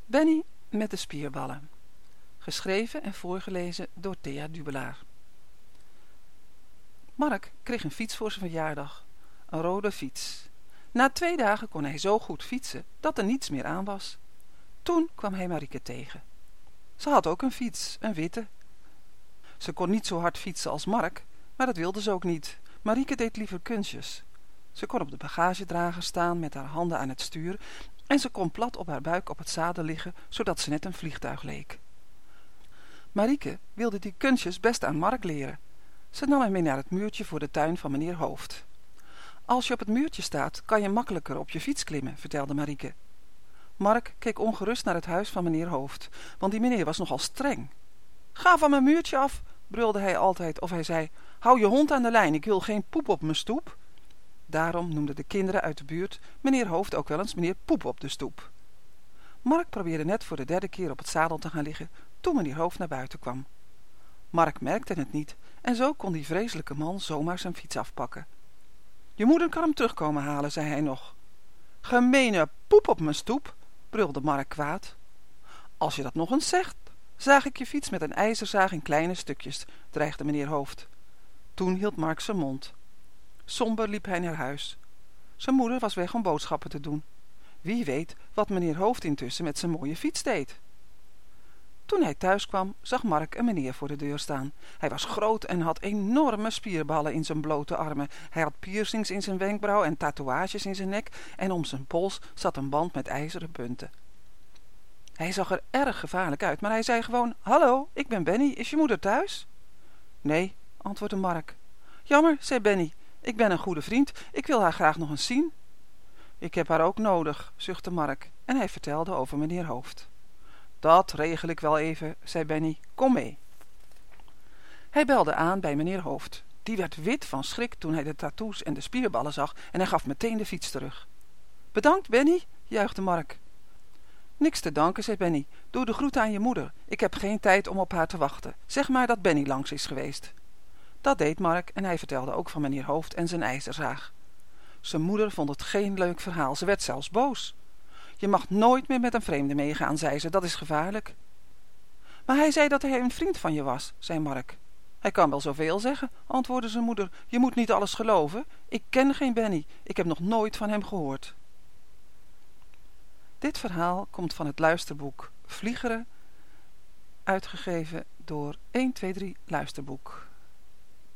Benny met de spierballen. Geschreven en voorgelezen door Thea Dubelaar. Mark kreeg een fiets voor zijn verjaardag. Een rode fiets. Na 2 dagen kon hij zo goed fietsen dat er niets meer aan was. Toen kwam hij Marieke tegen. Ze had ook een fiets, een witte. Ze kon niet zo hard fietsen als Mark, maar dat wilde ze ook niet. Marieke deed liever kunstjes. Ze kon op de bagagedrager staan met haar handen aan het stuur en ze kon plat op haar buik op het zadel liggen, zodat ze net een vliegtuig leek. Marieke wilde die kunstjes best aan Mark leren. Ze nam hem mee naar het muurtje voor de tuin van meneer Hoofd. Als je op het muurtje staat, kan je makkelijker op je fiets klimmen, vertelde Marieke. Mark keek ongerust naar het huis van meneer Hoofd, want die meneer was nogal streng. Ga van mijn muurtje af, brulde hij altijd, of hij zei, hou je hond aan de lijn, ik wil geen poep op mijn stoep. Daarom noemden de kinderen uit de buurt meneer Hoofd ook wel eens meneer Poep op de stoep. Mark probeerde net voor de 3e keer op het zadel te gaan liggen, toen meneer Hoofd naar buiten kwam. Mark merkte het niet en zo kon die vreselijke man zomaar zijn fiets afpakken. Je moeder kan hem terugkomen halen, zei hij nog. Gemeene poep op mijn stoep, brulde Mark kwaad. Als je dat nog eens zegt, zaag ik je fiets met een ijzerzaag in kleine stukjes, dreigde meneer Hoofd. Toen hield Mark zijn mond. Somber liep hij naar huis. Zijn moeder was weg om boodschappen te doen. Wie weet wat meneer Hoofd intussen met zijn mooie fiets deed. Toen hij thuis kwam, zag Mark een meneer voor de deur staan. Hij was groot en had enorme spierballen in zijn blote armen. Hij had piercings in zijn wenkbrauw en tatoeages in zijn nek en om zijn pols zat een band met ijzeren punten. Hij zag er erg gevaarlijk uit, maar hij zei gewoon, hallo, ik ben Benny, is je moeder thuis? Nee, antwoordde Mark. Jammer, zei Benny, ik ben een goede vriend, ik wil haar graag nog eens zien. Ik heb haar ook nodig, zuchtte Mark en hij vertelde over meneer Hoofd. Dat regel ik wel even, zei Benny, kom mee. Hij belde aan bij meneer Hoofd. Die werd wit van schrik toen hij de tattoos en de spierballen zag en hij gaf meteen de fiets terug. Bedankt, Benny, juichte Mark. Niks te danken, zei Benny. Doe de groeten aan je moeder. Ik heb geen tijd om op haar te wachten. Zeg maar dat Benny langs is geweest. Dat deed Mark en hij vertelde ook van meneer Hoofd en zijn ijzerzaag. Zijn moeder vond het geen leuk verhaal. Ze werd zelfs boos. Je mag nooit meer met een vreemde meegaan, zei ze. Dat is gevaarlijk. Maar hij zei dat hij een vriend van je was, zei Mark. Hij kan wel zoveel zeggen, antwoordde zijn moeder. Je moet niet alles geloven. Ik ken geen Benny. Ik heb nog nooit van hem gehoord. Dit verhaal komt van het luisterboek Vliegeren, uitgegeven door 1, 2, 3 Luisterboek.